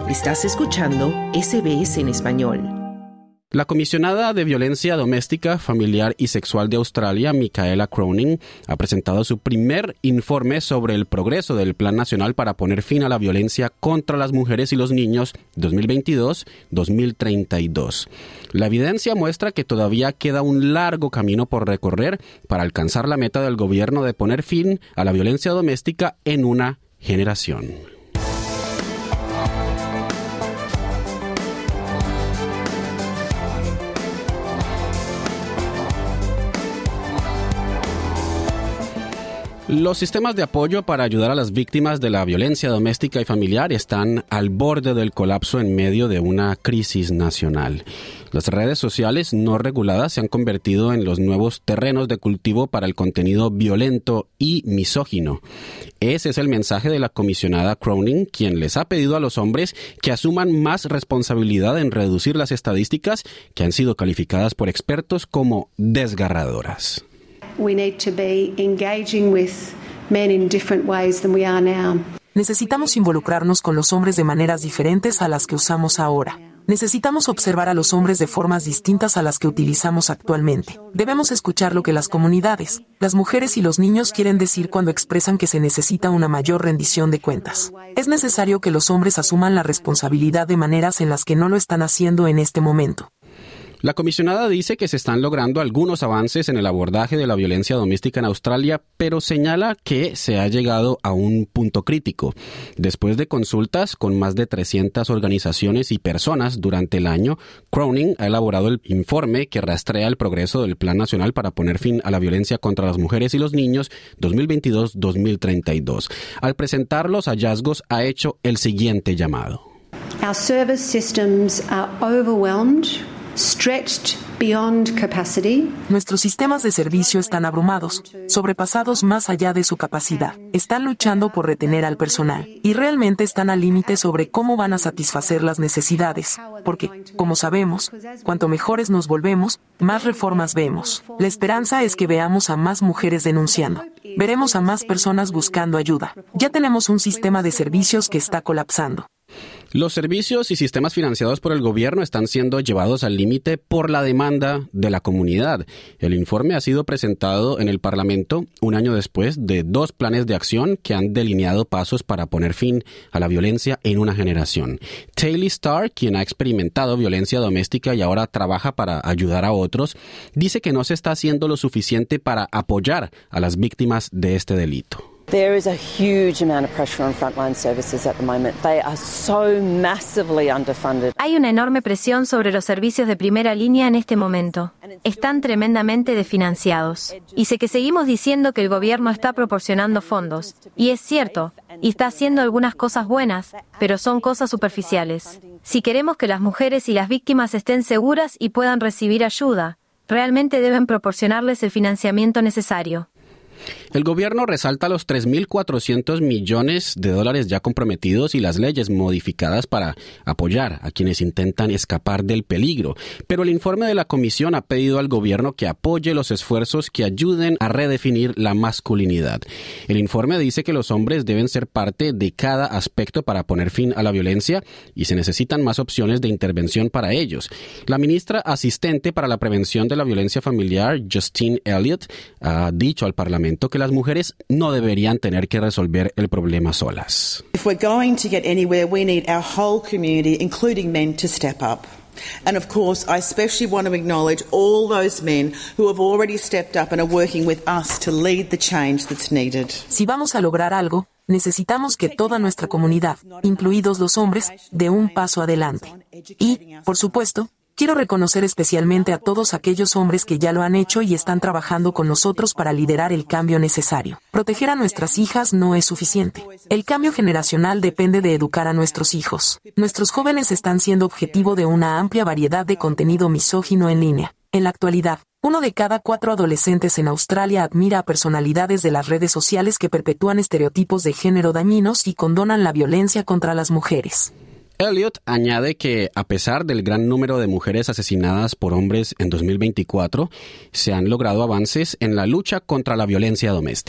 Estás escuchando SBS en español. La comisionada de Violencia Doméstica, Familiar y Sexual de Australia, Michaela Cronin, ha presentado su primer informe sobre el progreso del Plan Nacional para poner fin a la violencia contra las mujeres y los niños 2022-2032. La evidencia muestra que todavía queda un largo camino por recorrer para alcanzar la meta del gobierno de poner fin a la violencia doméstica en una generación. Los sistemas de apoyo para ayudar a las víctimas de la violencia doméstica y familiar están al borde del colapso en medio de una crisis nacional. Las redes sociales no reguladas se han convertido en los nuevos terrenos de cultivo para el contenido violento y misógino. Ese es el mensaje de la comisionada Cronin, quien les ha pedido a los hombres que asuman más responsabilidad en reducir las estadísticas que han sido calificadas por expertos como desgarradoras. We need to be engaging with men in different ways than we are now. Necesitamos involucrarnos con los hombres de maneras diferentes a las que usamos ahora. Necesitamos observar a los hombres de formas distintas a las que utilizamos actualmente. Debemos escuchar lo que las comunidades, las mujeres y los niños quieren decir cuando expresan que se necesita una mayor rendición de cuentas. Es necesario que los hombres asuman la responsabilidad de maneras en las que no lo están haciendo en este momento. La comisionada dice que se están logrando algunos avances en el abordaje de la violencia doméstica en Australia, pero señala que se ha llegado a un punto crítico. Después de consultas con más de 300 organizaciones y personas durante el año, Cronin ha elaborado el informe que rastrea el progreso del Plan Nacional para poner fin a la violencia contra las mujeres y los niños 2022-2032. Al presentar los hallazgos, ha hecho el siguiente llamado. Our service systems are overwhelmed, stretched beyond capacity. Nuestros sistemas de servicio están abrumados, sobrepasados más allá de su capacidad. Están luchando por retener al personal y realmente están al límite sobre cómo van a satisfacer las necesidades, porque, como sabemos, cuanto mejores nos volvemos, más reformas vemos. La esperanza es que veamos a más mujeres denunciando. Veremos a más personas buscando ayuda. Ya tenemos un sistema de servicios que está colapsando. Los servicios y sistemas financiados por el gobierno están siendo llevados al límite por la demanda de la comunidad. El informe ha sido presentado en el Parlamento un año después de 2 planes de acción que han delineado pasos para poner fin a la violencia en una generación. Taylor Starr, quien ha experimentado violencia doméstica y ahora trabaja para ayudar a otros, dice que no se está haciendo lo suficiente para apoyar a las víctimas de este delito. There is a huge amount of pressure on frontline services at the moment. They are so massively underfunded. Hay una enorme presión sobre los servicios de primera línea en este momento. Están tremendamente desfinanciados. Y sé que seguimos diciendo que el gobierno está proporcionando fondos. Y es cierto, y está haciendo algunas cosas buenas, pero son cosas superficiales. Si queremos que las mujeres y las víctimas estén seguras y puedan recibir ayuda, realmente deben proporcionarles el financiamiento necesario. El gobierno resalta los $3.400 millones ya comprometidos y las leyes modificadas para apoyar a quienes intentan escapar del peligro. Pero el informe de la comisión ha pedido al gobierno que apoye los esfuerzos que ayuden a redefinir la masculinidad. El informe dice que los hombres deben ser parte de cada aspecto para poner fin a la violencia y se necesitan más opciones de intervención para ellos. La ministra asistente para la prevención de la violencia familiar, Justine Elliott, ha dicho al Parlamento que las mujeres no deberían tener que resolver el problema solas. If we're going to get anywhere, we need our whole community, including men, to step up. And of course, I especially want to acknowledge all those men who have already stepped up and are working with us to lead the change that's needed. Si vamos a lograr algo, necesitamos que toda nuestra comunidad, incluidos los hombres, dé un paso adelante. Y, por supuesto, quiero reconocer especialmente a todos aquellos hombres que ya lo han hecho y están trabajando con nosotros para liderar el cambio necesario. Proteger a nuestras hijas no es suficiente. El cambio generacional depende de educar a nuestros hijos. Nuestros jóvenes están siendo objetivo de una amplia variedad de contenido misógino en línea. En la actualidad, 1 de cada 4 adolescentes en Australia admira a personalidades de las redes sociales que perpetúan estereotipos de género dañinos y condonan la violencia contra las mujeres. Elliott añade que, a pesar del gran número de mujeres asesinadas por hombres en 2024, se han logrado avances en la lucha contra la violencia doméstica.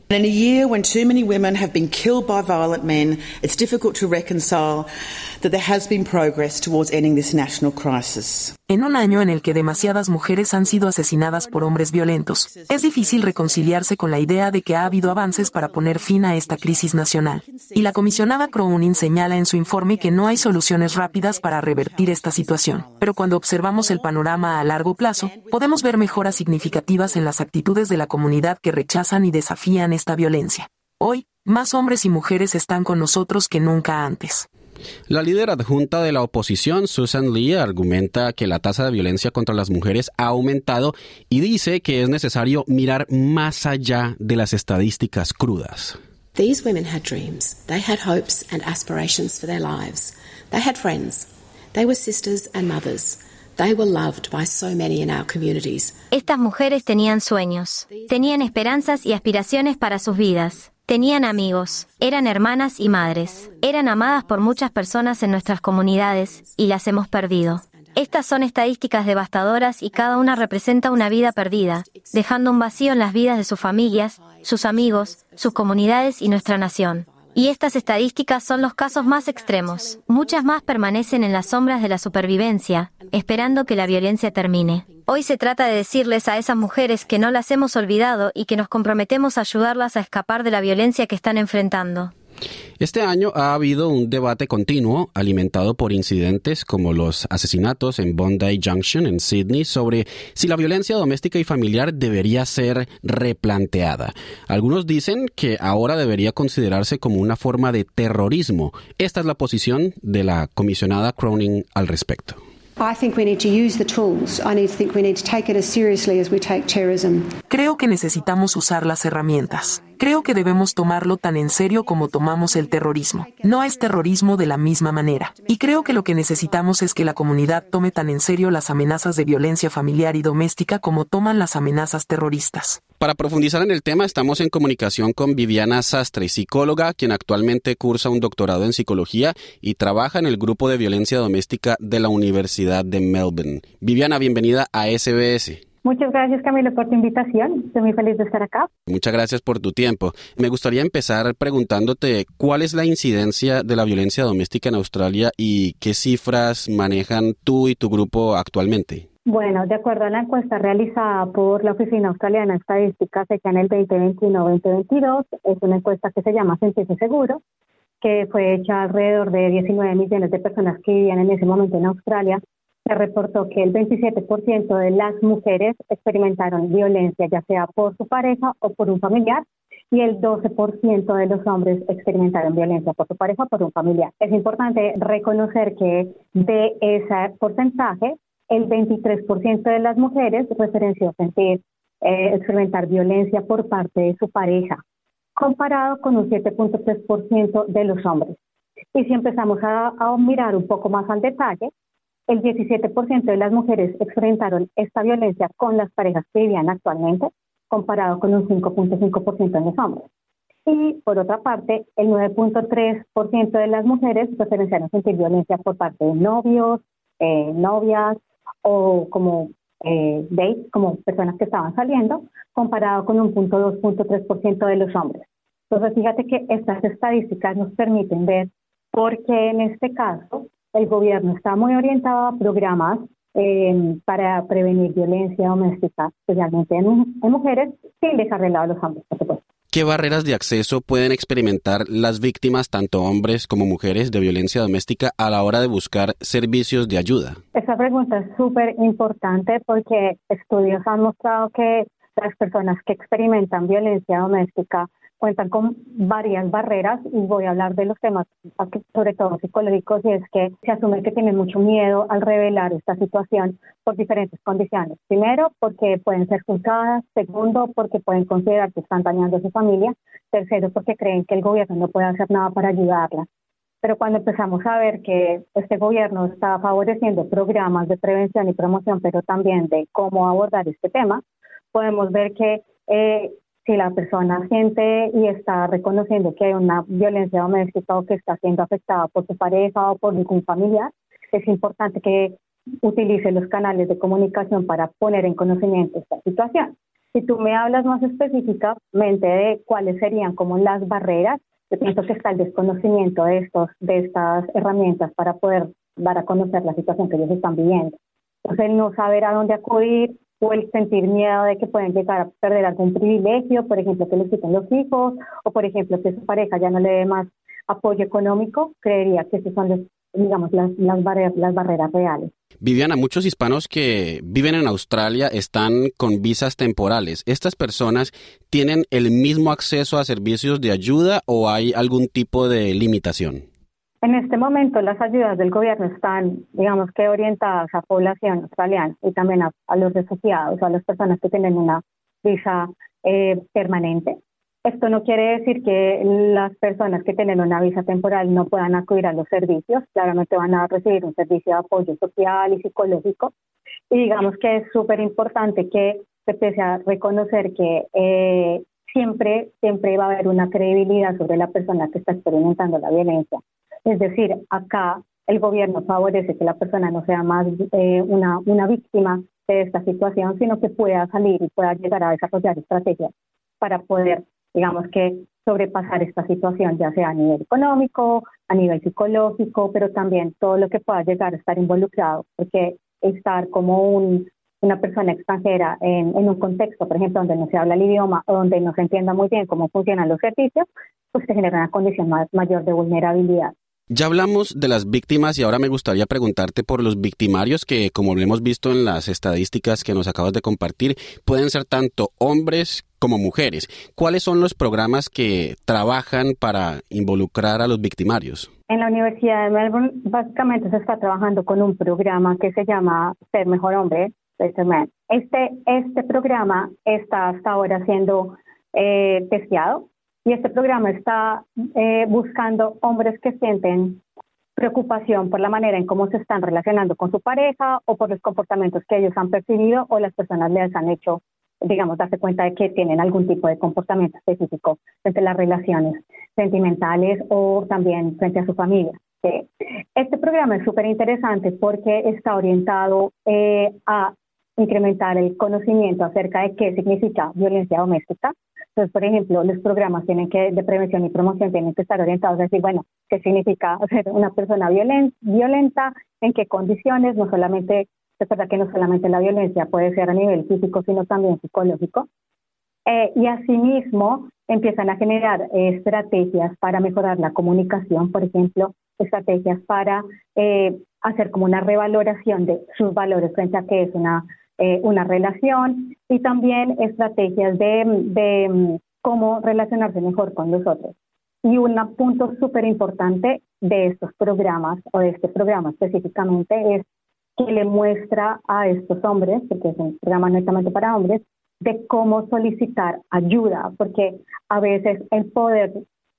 In a year when too many women have been killed by violent men, it's difficult to reconcile that there has been progress towards ending this national crisis. En un año en el que demasiadas mujeres han sido asesinadas por hombres violentos, es difícil reconciliarse con la idea de que ha habido avances para poner fin a esta crisis nacional. Y la comisionada Cronin señala en su informe que no hay soluciones rápidas para revertir esta situación. Pero cuando observamos el panorama a largo plazo, podemos ver mejoras significativas en las actitudes de la comunidad que rechazan y desafían esta violencia. Hoy, más hombres y mujeres están con nosotros que nunca antes. La líder adjunta de la oposición, Susan Lee, argumenta que la tasa de violencia contra las mujeres ha aumentado y dice que es necesario mirar más allá de las estadísticas crudas. These women had dreams. They had hopes and aspirations for their lives. They had friends. They were sisters and mothers. They were loved by so many in our communities. Estas mujeres tenían sueños, tenían esperanzas y aspiraciones para sus vidas. Tenían amigos, eran hermanas y madres, eran amadas por muchas personas en nuestras comunidades y las hemos perdido. Estas son estadísticas devastadoras y cada una representa una vida perdida, dejando un vacío en las vidas de sus familias, sus amigos, sus comunidades y nuestra nación. Y estas estadísticas son los casos más extremos. Muchas más permanecen en las sombras de la supervivencia, esperando que la violencia termine. Hoy se trata de decirles a esas mujeres que no las hemos olvidado y que nos comprometemos a ayudarlas a escapar de la violencia que están enfrentando. Este año ha habido un debate continuo alimentado por incidentes como los asesinatos en Bondi Junction en Sydney sobre si la violencia doméstica y familiar debería ser replanteada. Algunos dicen que ahora debería considerarse como una forma de terrorismo. Esta es la posición de la comisionada Cronin al respecto. I think we need to use the tools. I think we need to take it as seriously as we take terrorism. Creo que necesitamos usar las herramientas. Creo que debemos tomarlo tan en serio como tomamos el terrorismo. No es terrorismo de la misma manera. Y creo que lo que necesitamos es que la comunidad tome tan en serio las amenazas de violencia familiar y doméstica como toman las amenazas terroristas. Para profundizar en el tema, estamos en comunicación con Viviana Sastre, psicóloga, quien actualmente cursa un doctorado en psicología y trabaja en el grupo de violencia doméstica de la Universidad de Melbourne. Viviana, bienvenida a SBS. Muchas gracias, Camilo, por tu invitación. Estoy muy feliz de estar acá. Muchas gracias por tu tiempo. Me gustaría empezar preguntándote cuál es la incidencia de la violencia doméstica en Australia y qué cifras manejan tú y tu grupo actualmente. Bueno, de acuerdo a la encuesta realizada por la Oficina Australiana de Estadísticas hecha en el 2021-2022, es una encuesta que se llama Sentirse Seguro, que fue hecha alrededor de 19 millones de personas que vivían en ese momento en Australia. Se reportó que el 27% de las mujeres experimentaron violencia, ya sea por su pareja o por un familiar, y el 12% de los hombres experimentaron violencia por su pareja o por un familiar. Es importante reconocer que de ese porcentaje, el 23% de las mujeres referenció experimentar violencia por parte de su pareja, comparado con un 7.3% de los hombres. Y si empezamos a mirar un poco más al detalle, el 17% de las mujeres experimentaron esta violencia con las parejas que vivían actualmente, comparado con un 5.5% de los hombres. Y por otra parte, el 9.3% de las mujeres referenciaron sentir violencia por parte de novios, novias o como dates, como personas que estaban saliendo, comparado con un 2.3% de los hombres. Entonces, fíjate que estas estadísticas nos permiten ver por qué en este caso el gobierno está muy orientado a programas para prevenir violencia doméstica, especialmente en mujeres, sin dejar de lado a los hombres, por supuesto. ¿Qué barreras de acceso pueden experimentar las víctimas, tanto hombres como mujeres, de violencia doméstica a la hora de buscar servicios de ayuda? Esa pregunta es súper importante porque estudios han mostrado que las personas que experimentan violencia doméstica cuentan con varias barreras, y voy a hablar de los temas sobre todo psicológicos, y es que se asume que tienen mucho miedo al revelar esta situación por diferentes condiciones. Primero, porque pueden ser juzgadas. Segundo, porque pueden considerar que están dañando a su familia. Tercero, porque creen que el gobierno no puede hacer nada para ayudarlas. Pero cuando empezamos a ver que este gobierno está favoreciendo programas de prevención y promoción, pero también de cómo abordar este tema, podemos ver que si la persona siente y está reconociendo que hay una violencia doméstica o que está siendo afectada por su pareja o por ningún familiar, es importante que utilice los canales de comunicación para poner en conocimiento esta situación. Si tú me hablas más específicamente de cuáles serían como las barreras, yo pienso que está el desconocimiento de estas herramientas para poder dar a conocer la situación que ellos están viviendo. Entonces, el no saber a dónde acudir o el sentir miedo de que pueden llegar a perder algún privilegio, por ejemplo, que les quiten los hijos, o por ejemplo, que su pareja ya no le dé más apoyo económico, creería que esas son, digamos, las barreras reales. Viviana, muchos hispanos que viven en Australia están con visas temporales. ¿Estas personas tienen el mismo acceso a servicios de ayuda o hay algún tipo de limitación? En este momento las ayudas del gobierno están, digamos que orientadas a población australiana y también a los refugiados, a las personas que tienen una visa permanente. Esto no quiere decir que las personas que tienen una visa temporal no puedan acudir a los servicios. Claramente van a recibir un servicio de apoyo social y psicológico. Y digamos que es súper importante que se empiece a reconocer que siempre va a haber una credibilidad sobre la persona que está experimentando la violencia. Es decir, acá el gobierno favorece que la persona no sea más una víctima de esta situación, sino que pueda salir y pueda llegar a desarrollar estrategias para poder, digamos que, sobrepasar esta situación, ya sea a nivel económico, a nivel psicológico, pero también todo lo que pueda llegar a estar involucrado, porque estar como una persona extranjera en un contexto, por ejemplo, donde no se habla el idioma o donde no se entienda muy bien cómo funcionan los servicios, pues se genera una condición mayor de vulnerabilidad. Ya hablamos de las víctimas y ahora me gustaría preguntarte por los victimarios que, como lo hemos visto en las estadísticas que nos acabas de compartir, pueden ser tanto hombres como mujeres. ¿Cuáles son los programas que trabajan para involucrar a los victimarios? En la Universidad de Melbourne básicamente se está trabajando con un programa que se llama Ser Mejor Hombre, Better Man. Este programa está hasta ahora siendo testeado. Y este programa está buscando hombres que sienten preocupación por la manera en cómo se están relacionando con su pareja o por los comportamientos que ellos han percibido o las personas les han hecho, digamos, darse cuenta de que tienen algún tipo de comportamiento específico frente a las relaciones sentimentales o también frente a su familia. ¿Sí? Este programa es súper interesante porque está orientado a incrementar el conocimiento acerca de qué significa violencia doméstica. Entonces, por ejemplo, los programas de prevención y promoción tienen que estar orientados a decir, bueno, qué significa ser una persona violenta, en qué condiciones, recuerda que no solamente la violencia puede ser a nivel físico, sino también psicológico. Y asimismo, empiezan a generar estrategias para mejorar la comunicación, por ejemplo, estrategias para hacer como una revaloración de sus valores frente a qué es una relación y también estrategias de cómo relacionarse mejor con los otros. Y un punto súper importante de estos programas o de este programa específicamente es que le muestra a estos hombres, porque es un programa netamente para hombres, de cómo solicitar ayuda, porque a veces el poder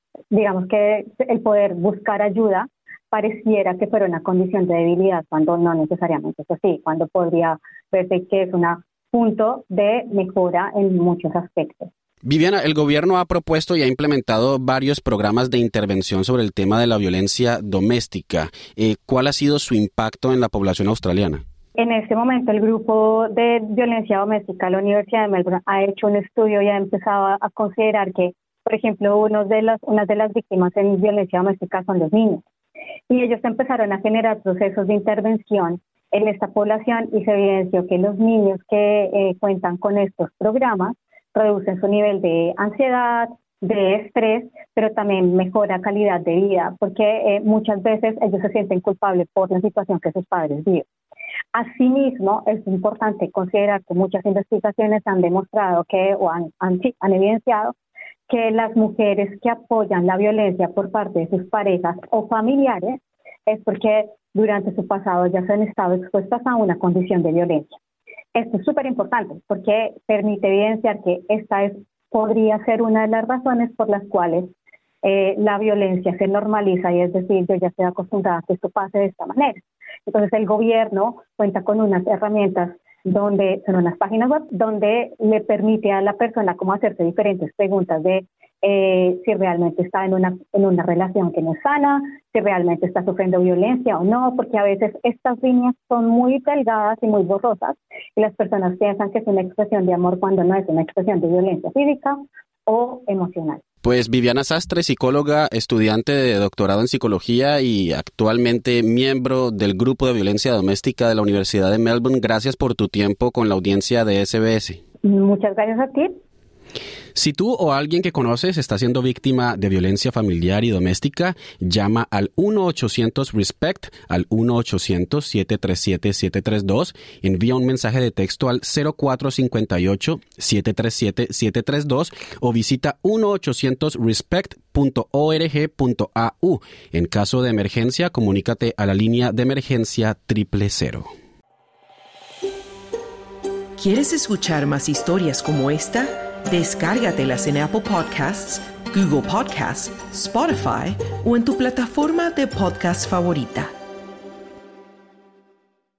buscar ayuda pareciera que fuera una condición de debilidad cuando no necesariamente es así, cuando podría verse que es un punto de mejora en muchos aspectos. Viviana, el gobierno ha propuesto y ha implementado varios programas de intervención sobre el tema de la violencia doméstica. ¿Cuál ha sido su impacto en la población australiana? En este momento, el grupo de violencia doméstica de la Universidad de Melbourne ha hecho un estudio y ha empezado a considerar que, por ejemplo, una de las víctimas en violencia doméstica son los niños. Y ellos empezaron a generar procesos de intervención en esta población y se evidenció que los niños que cuentan con estos programas reducen su nivel de ansiedad, de estrés, pero también mejora calidad de vida, porque muchas veces ellos se sienten culpables por la situación que sus padres viven. Asimismo, es importante considerar que muchas investigaciones han demostrado han evidenciado que las mujeres que apoyan la violencia por parte de sus parejas o familiares es porque durante su pasado ya se han estado expuestas a una condición de violencia. Esto es súper importante porque permite evidenciar que podría ser una de las razones por las cuales la violencia se normaliza y es decir, yo ya estoy acostumbrada a que esto pase de esta manera. Entonces el gobierno cuenta con unas herramientas son unas páginas web donde le permite a la persona como hacerse diferentes preguntas de si realmente está en una relación que no es sana, si realmente está sufriendo violencia o no, porque a veces estas líneas son muy delgadas y muy borrosas y las personas piensan que es una expresión de amor cuando no es una expresión de violencia física o emocional. Pues Viviana Sastre, psicóloga, estudiante de doctorado en psicología y actualmente miembro del Grupo de Violencia Doméstica de la Universidad de Melbourne, gracias por tu tiempo con la audiencia de SBS. Muchas gracias a ti. Si tú o alguien que conoces está siendo víctima de violencia familiar y doméstica, llama al 1-800-RESPECT, al 1-800-737-732, envía un mensaje de texto al 0458-737-732 o visita 1-800-RESPECT.org.au. En caso de emergencia, comunícate a la línea de emergencia 000. ¿Quieres escuchar más historias como esta? Descárgatelas en Apple Podcasts, Google Podcasts, Spotify o en tu plataforma de podcast favorita.